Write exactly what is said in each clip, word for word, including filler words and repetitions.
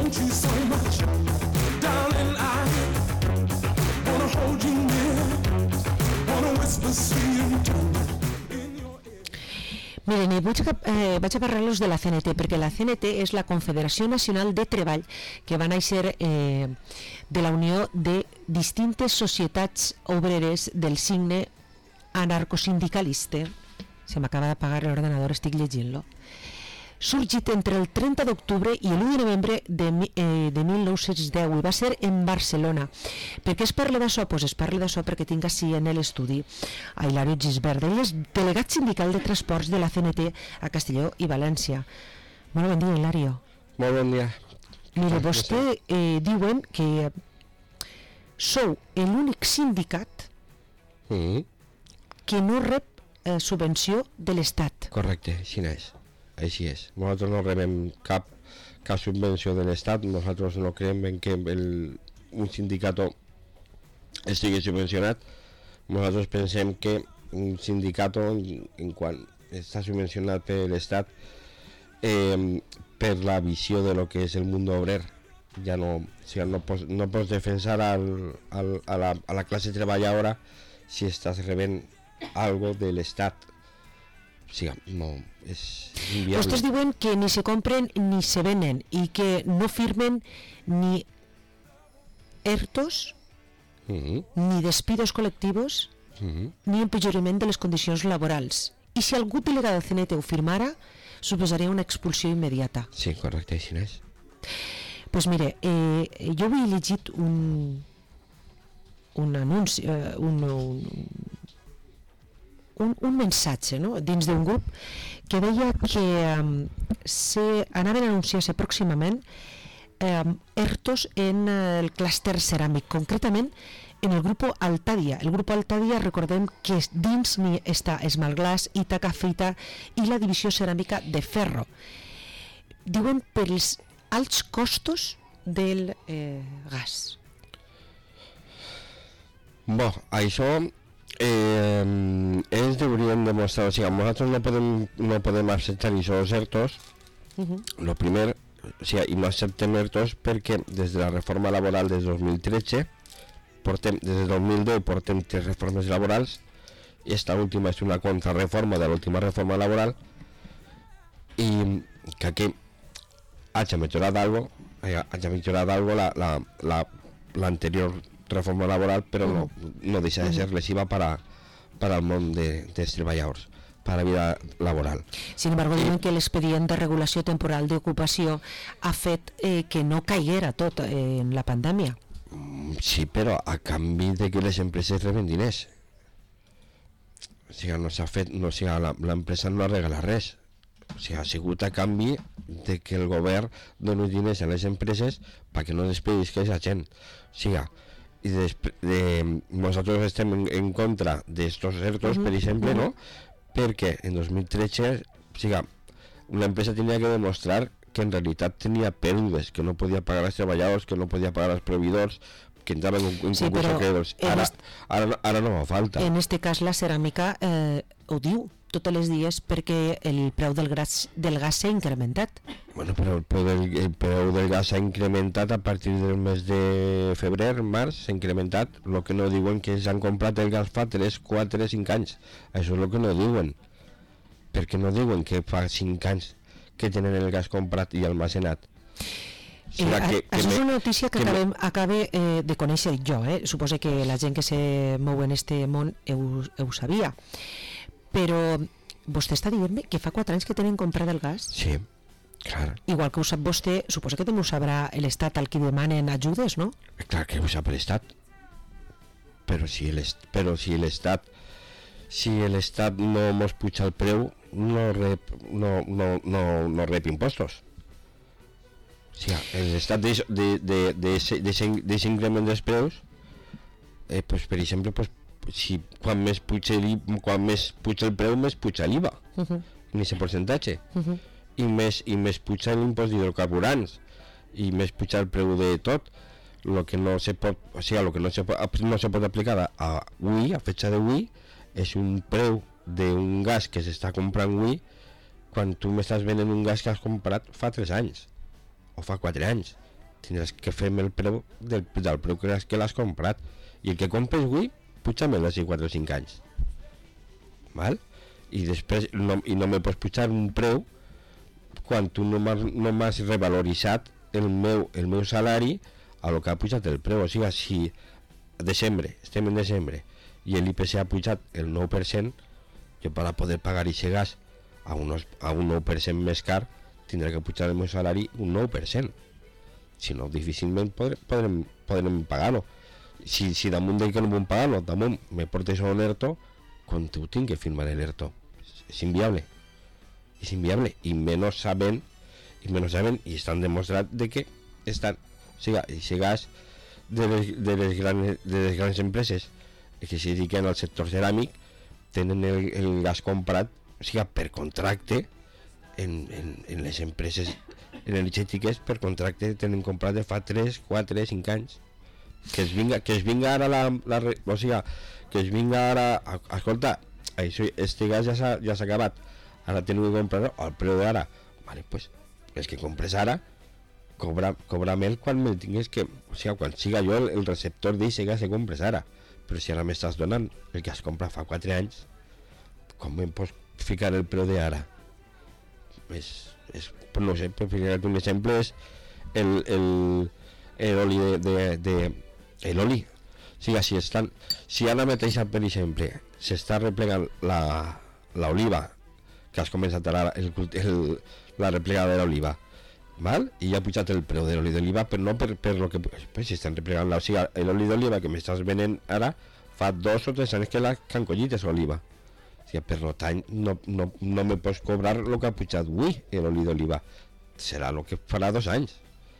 Miren, eh, vaig, a, eh, vaig a parlar-los de la C N T, perquè la C N T és la Confederació Nacional de Treball, que va néixer eh, de la unió de distintes societats obreres del signe anarcosindicalista. Se m'acaba d'apagar l'ordenador, estic llegint-lo. Sorgit entre el trenta d'octubre i l'u de novembre de, eh, de mil nou-cents deu, i va ser en Barcelona. Per què es parla d'això? Pues es parla d'això perquè tinc així en l'estudi a Hilario Gisbert, ell és delegat sindical de transports de la C N T a Castelló i València. Molt bon dia, Hilario. Molt bon dia. Mire, vostè eh, diuen que sou l'únic sindicat mm. que no rep eh, subvenció de l'Estat. Correcte, així és. Així és. Nosaltres no rebem cap, cap subvenció de l'Estat. Nosaltres no creiem en que el, un sindicat estigui subvencionat. Nosaltres pensem que un sindicat, en, en quan està subvencionat per l'Estat, eh, per la visió de lo que és el món obrer, ja no, o sigui, no, pots, no pots defensar al, al, a, la, a la classe treballadora si estàs rebent algo de l'Estat. O sigui, no, és inviable. Vostès diuen que ni se compren ni se venen i que no firmen ni ERTOs, mm-hmm. ni despidos col·lectius, mm-hmm. ni empitjorament de les condicions laborals. I si algú delegat del C N T ho firmara, suposaria una expulsió immediata. Sí, correcte, així és. Doncs pues mire, eh, jo avui he llegit un, un anunci, eh, un, un Un, un mensatge, no?, dins d'un grup que deia que um, se anaven a anunciar-se pròximament um, ERTOs en uh, el clúster ceràmic, concretament en el grup Altadia. El grup Altadia, recordem que dins ni està Esmalglaç, Ítaca, Fita i la divisió ceràmica de ferro. Diuen pels alts costos del eh, gas. Bo, això Eh, ells deurien demostrar, o sigui, nosaltres no podem, no podem acceptar aquests ERTOs. Uh-huh. Lo primer, o sigui, i no acceptem ERTOs perquè des de la reforma laboral des de dos mil tretze, portem, des de dos mil deu portem tres reformes laborals, i esta última és una contrarreforma de l'última reforma laboral, i que aquí hagi millorat algo, hagi millorat algo la, la, la, l'anterior reforma laboral, però no, no deixa de ser lesiva para, para el món de, dels treballadors, per a la vida laboral. Sin embargo, diuen que l'expedient de regulació temporal d'ocupació ha fet eh, que no caiguera tot eh, en la pandèmia. Sí, però a canvi de que les empreses reben diners. O sigui, no s'ha fet, no, o sigui, l'empresa no ha regalat res. O sigui, ha sigut a canvi de que el govern doni diners a les empreses perquè no despedisca a la gent. O sigui, i de, de, nosaltres estem en, en contra d'estos ERTOs, uh-huh. per exemple, uh-huh. no? Perquè en dos mil tretze, o sigui, una empresa tenia que demostrar que en realitat tenia pèrdues, que no podia pagar als treballadors, que no podia pagar als proveïdors, que entraven en un sí, concurs d'acreedors. Ara, est... ara, ara no fa falta. En este cas la ceràmica eh, ho diu tots els dies perquè el preu del gas, del gas s'ha incrementat. Bueno, però el preu del, el preu del gas s'ha incrementat a partir del mes de febrer, març, s'ha incrementat. El que no diuen que s'han comprat el gas fa tres, quatre, cinc anys. Això és el que no diuen. Perquè no diuen que fa cinc anys que tenen el gas comprat i almacenat. Eh, que, que això és una notícia que, que acabem, acabe eh, de conèixer jo, eh? Suposo que la gent que se mou en este món ho, ho sabia. Però vostè està dient-me que fa quatre anys que tenen comprat el gas? Sí, clar. Igual que ho sap vostè, suposo que també ho sabrà l'Estat al qui demanen ajudes, no? Clar que ho sap l'Estat. Però si l'Estat si l'Estat no mos puja el preu, no rep, no, no, no, no rep impostos. O sigui, l'Estat d'aquest increment dels preus, eh, pues, per exemple, pues, si quan més puja el, quan més puja el preu, més puja l'I V A, uh-huh. en aquest percentatge, uh-huh. i més i més puja l'impost d'hidrocarburants, i més puja el preu de tot. Lo que no se pot, o sigui, lo que no se pot, no se pot aplicar a avui, a fecha d'avui, és un preu d'un gas que s'està comprant avui quan tu m'estàs venent un gas que has comprat fa tres anys o fa quatre anys. tindràs que fer-me el preu del, del preu que l'has, que l'has comprat, i el que compres avui puja-me d'ací quatre o cinc anys, val? I després no, i no me pots pujar un preu quan tu no m'has no m'has revaloritzat el meu, el meu salari a lo que ha pujat el preu. O sigui, si a desembre, estem en desembre, i l'I P C ha pujat el nou per cent, jo per a poder pagar aquest gas a, unos, a un nou per cent més car tindré que pujar el meu salari un nou per cent. Si no, difícilment podrem, podrem, podrem pagar-lo. Si, si damunt de que no puc pagar-lo, damunt me portes un ERTO, quan tu tinc que firmar l'ERTO. És inviable. És inviable. I menys sabent, i menys sabent, i estan demostrat de que estan, o sigui, aquest gas de les, de les, grans, de les grans empreses que se dediquen al sector ceràmic tenen el, el gas comprat, o sigui, per contracte en, en, en les empreses energètiques, per contracte tenen comprat de fa tres, quatre, cinc anys. Que es vinga, que es vinga ara la, la, o sigui, que es vinga ara, a, escolta, això, este gas ja s'ha ja s'ha acabat, ara teniu que comprar al preu d'ara. Vale, pues, els que compres ara, cobra, cobra més quan me tingues que, o sigui, quan siga jo el, el receptor d'aquest gas que compres ara. Però si ara m'estàs donant el que has comprat fa quatre anys, com em pots ficar el preu d'ara? És, és, no sé, per ficar un exemple és el, el, l'oli de, de, de l'oli. O sigui, si estan, si ara mateix, per exemple, s'està replegant la, l'oliva, que has començat ara el, el, la replegada de l'oliva, val? I ja ha pujat el preu de l'oli d'oliva, però no per, per lo que, pues, si estan replegant la, o sigui, l'oli d'oliva que m'estàs venent ara fa dos o tres anys que, la, que han collit és l'oliva. O sigui, per tant, no, no, no me pots cobrar el que ha pujat avui l'oli d'oliva, serà el que farà dos anys.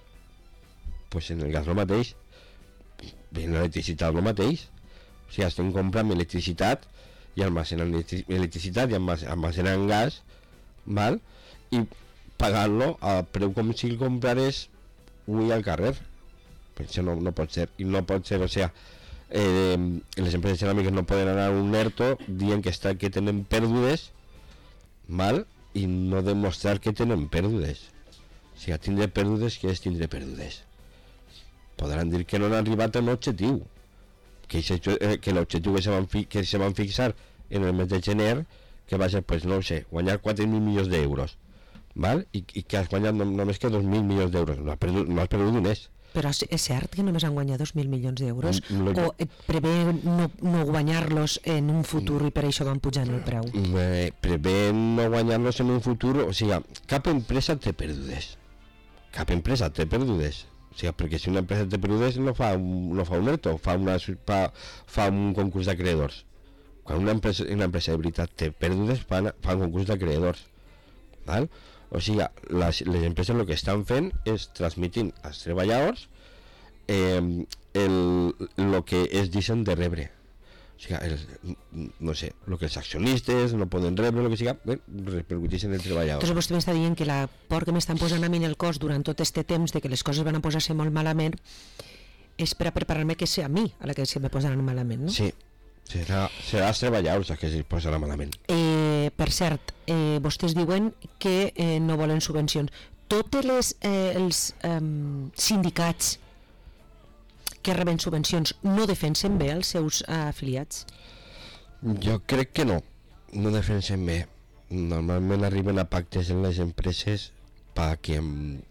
Pues en el gas el mateix, en l'electricitat el mateix. O sigui, estem comprant electricitat i almacenant electricitat i almacenant gas, val? I pagant-lo a preu com si el comprares avui al carrer. Però això no, no pot ser, i no pot ser, o sigui, eh, les empreses ceràmiques no poden anar a un ERTO dient que, està, que tenen pèrdues, val? I no demostrar que tenen pèrdues. O sigui, tindre pèrdues, que és tindre pèrdues? Podran dir que no han arribat a l'objectiu, que, que l'objectiu que, se van fi, que se van fixar en el mes de gener, que va ser, pues, no ho sé, guanyar quatre mil milions d'euros, val? I, i que has guanyat no, només que dos mil milions d'euros, no has perdut, no has perdut diners. Però és cert que només han guanyat dos mil milions d'euros, no, o prevé no, no guanyar-los en un futur i per això van pujant el preu? Eh, prevé no guanyar-los en un futur, o sigui, cap empresa té perdudes, cap empresa té perdudes. O sigui, perquè si una empresa té perdudes no fa un, no fa un ERTO, fa, una, fa, fa un concurs d'acreedors. Quan una empresa, una empresa de veritat té perdudes, fa, fa un concurs d'acreedors, val? O sigui, les, les empreses el que estan fent és transmitint als treballadors eh, el, el que es deixen de rebre. O sigui, el, no sé, el que els accionistes no poden rebre, el que sigui, bé, repercuteix en el treballador. Entonces vostè m'està dient que la por que m'estan posant a mi en el cos durant tot este temps de que les coses van a posar-se molt malament és per a preparar-me que sigui a mi a la que se me posaran malament, no? Sí, serà, serà els treballadors els que se posaran malament. Eh, per cert, eh, vostès diuen que eh, no volen subvencions. Totes les eh, els eh, sindicats que reben subvencions no defensen bé els seus eh, afiliats? Jo crec que no, no defensen bé. Normalment arriben a pactes en les empreses perquè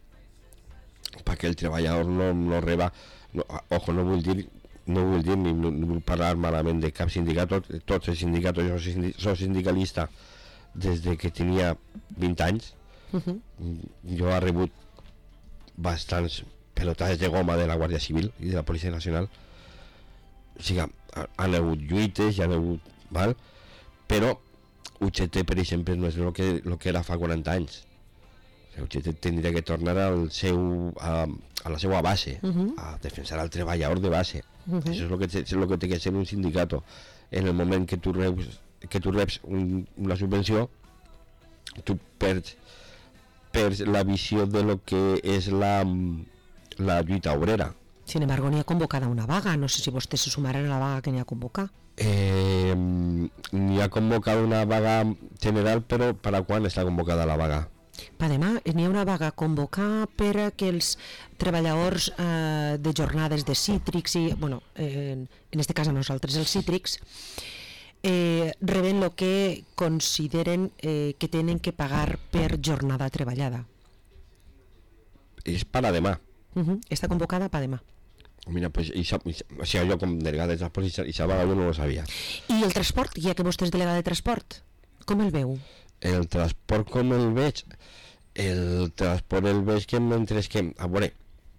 perquè el treballador no, no reba, no, ojo, no vull dir no vull dir ni, no vull parlar malament de cap sindicat, tot, tots els sindicats, jo soc, soc sindicalista des de que tenia vint anys. Uh-huh. Jo he rebut bastants pelotades de goma de la Guàrdia Civil i de la Policia Nacional. O sigui, han hagut lluites, hi han hagut, val? Però U G T, per exemple, no és el que, el que era fa quaranta anys. U G T tindria que tornar al seu, a, a la seva base, uh-huh. a defensar al treballador de base. Uh-huh. Això és el que, és el que té que ser un sindicato. En el moment que tu reps, que tu reps un, una subvenció, tu perds, perds la visió de lo que és la, la lluita obrera. Sin embargo, n'hi ha convocada una vaga. No sé si vostès se sumaran a la vaga que n'hi ha convocat. Eh, n'hi ha convocada una vaga general, però per a quan està convocada la vaga? Per demà n'hi ha una vaga a convocar per a que els treballadors eh, de jornades de cítrics i, bueno, eh, en este cas a nosaltres els cítrics, eh, reben el que consideren eh, que tenen que pagar per jornada treballada. És per a demà. Uh -huh. Està convocada per demà. Mira, pues, i, o sigui, jo com delegat de transport i esa vaga jo no ho sabia. I el transport, ja que vostè és delegat de transport, com el veu? El transport com el veig? El transport el veig que mentre que... A veure,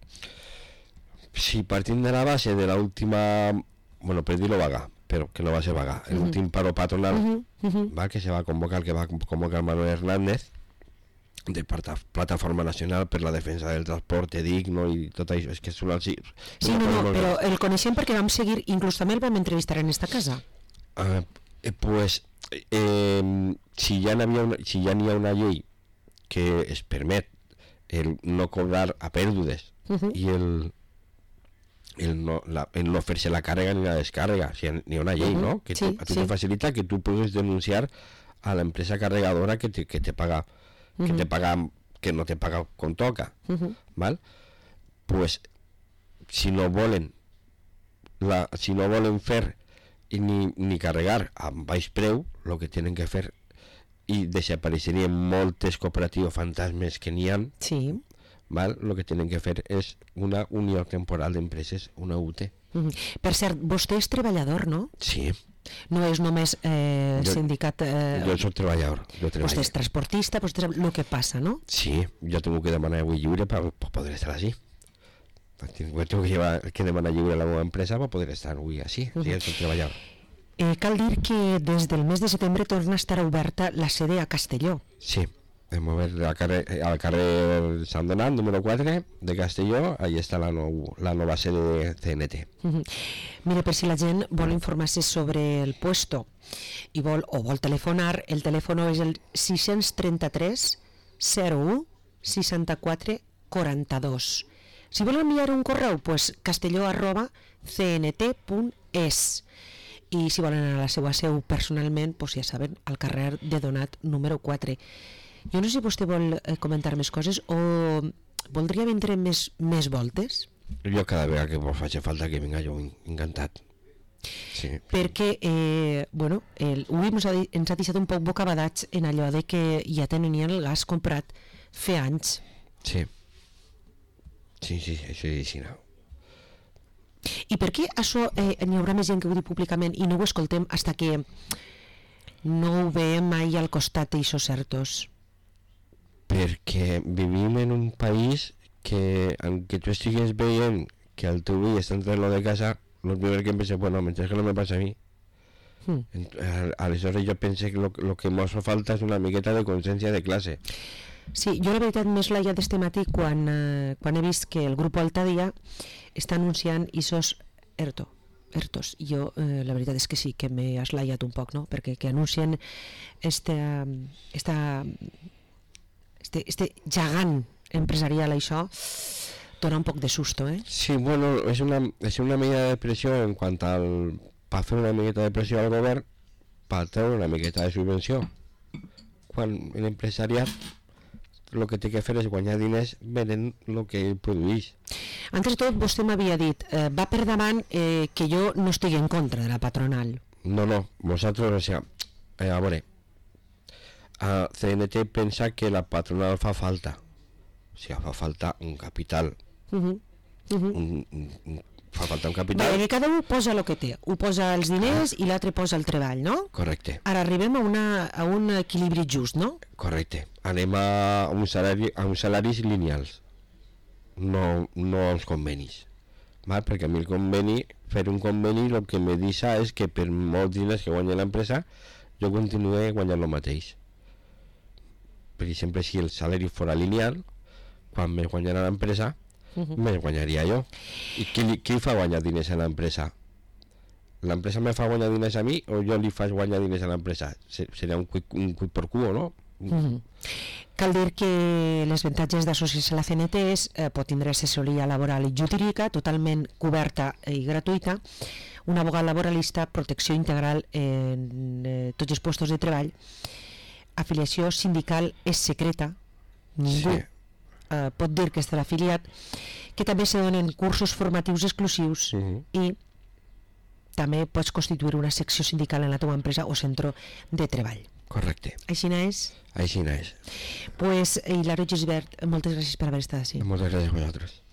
si partim de la base de l'última... Bueno, per dir-lo vaga, però que no va ser vaga, el uh -huh. últim paro patronal, uh -huh. Uh -huh. va, que se va convocar, que va convocar Manuel Hernández, de Plataforma Nacional per la Defensa del Transporte Digno i tot això, és que és una... Sí, sí no, no, però el coneixem perquè vam seguir, inclús també el vam entrevistar en esta casa. Uh, eh, pues, eh, si ja n'hi havia una, si ja n'hi ha una llei que es permet el no cobrar a pèrdues uh -huh. i el, el no, la, el no fer-se la càrrega ni la descàrrega, o sigui, n'hi ha una llei, uh -huh. ¿no? Que sí, tu, a tu sí. te facilita que tu puedes denunciar a la empresa carregadora que te, que te paga que te paga, que no te paga com toca, uh-huh. ¿Val? Pues si no volen la, si no volen fer ni, ni carregar amb baix preu, el que tenen que fer, i desapareixerien moltes cooperatives fantasmes que n'hi ha, sí. ¿Val? Lo que tenen que fer és una unió temporal d'empreses, una U T. Uh-huh. Per cert, vostè és treballador, no? Sí. No és només eh, jo, sindicat... Eh, jo soc treballador. Jo vostè és transportista, vostè sap el que passa, ¿no? Sí, yo tengo que demanar avui lliure para poder estar así. Tengo que, llevar, que demanar lliure a la meva empresa para poder estar avui així. Uh -huh. Sí, soc treballador. Eh, cal dir que des del mes de setembre torna a estar oberta la sede a Castelló. Sí, hem obert al carrer, al carrer Sant Donat, número quatre de Castelló, ahí està la, nou, la nova sede de C N T. Uh -huh. Mira, per si la gent vol informar-se sobre el puesto i vol, o vol telefonar, el telèfon és el sis tres tres zero u seixanta-quatre quaranta-dos. Si vol enviar un correu, pues castelló arroba c n t punt es. I si volen anar a la seva seu personalment, pues ja saben, al carrer de Donat número quatre. Jo no sé si vostè vol eh, comentar més coses o voldria vindre més, més voltes? Jo cada vegada que vos faci falta que vinga jo encantat. Sí. Perquè, eh, bueno, el, avui ens ha, ens ha deixat un poc bocabadats en allò de que ja tenien el gas comprat fa anys. Sí. Sí, sí, això és així, no? I per què això eh, n'hi haurà més gent que ho diu públicament i no ho escoltem hasta que no ho veiem mai al costat d'aixòs certos? Perquè vivim en un país que, aunque tu estigues veient que el teu fill està entre lo de casa, lo primer que penses, bueno, mentre que no me passa a mi. Hmm. Aleshores jo penso que lo, lo que ens fa falta és una miqueta de consciència de classe. Sí, jo la veritat m'he laia d'este matí quan, eh, quan he vist que el grup Altadia està anunciant isos ERTO, ERTOs. Jo eh, la veritat és que sí, que m'he eslaiat un poc, no? Perquè que anuncien este, esta, este, este gegant empresarial, això dona un poc de susto, eh? Sí, bueno, és una, és una medida de pressió en quant al... per fer una miqueta de pressió al govern per treure una miqueta de subvenció. Quan l'empresariat el que té que fer és guanyar diners venent el que produeix. Antes de tot, vostè m'havia dit, eh, va per davant eh, que jo no estigui en contra de la patronal. No, no, vosaltres, o sigui, eh, a veure, a C N T pensa que la patronal fa falta, o sigui, fa falta un capital, uh -huh. Uh -huh. Un, un, un, fa falta un capital. Bé, que cada un posa el que té, un posa els diners ah. i l'altre posa el treball, no? Correcte. Ara arribem a, una, a un equilibri just, no? Correcte. Anem a uns salari, a uns salaris lineals, no, no a uns convenis. Val? Perquè a mi el conveni, fer un conveni, el que me deixa és que per molts diners que guanya l'empresa, jo continuï guanyant el mateix. Per exemple, si el salari fora lineal, quan me guanyarà l'empresa, uh -huh. me guanyaria jo. I qui, qui fa guanyar diners a l'empresa? L'empresa me fa guanyar diners a mi o jo li faig guanyar diners a l'empresa? Seria un cuit, un cuit por cuo, no? Uh -huh. Cal dir que les avantatges d'associar-se a la C N T és eh, pot tindre assessoria laboral i jurídica totalment coberta i gratuïta, un abogat laboralista, protecció integral en eh, tots els puestos de treball, afiliació sindical és secreta, ningú Sí. eh, pot dir que estarà afiliat, que també se donen cursos formatius exclusius Mhm. i també pots constituir una secció sindical en la teva empresa o centre de treball. Correcte. Així és? Així és. Pues, Hilaro Gisbert, moltes gràcies per haver estat així. Moltes gràcies a vosaltres.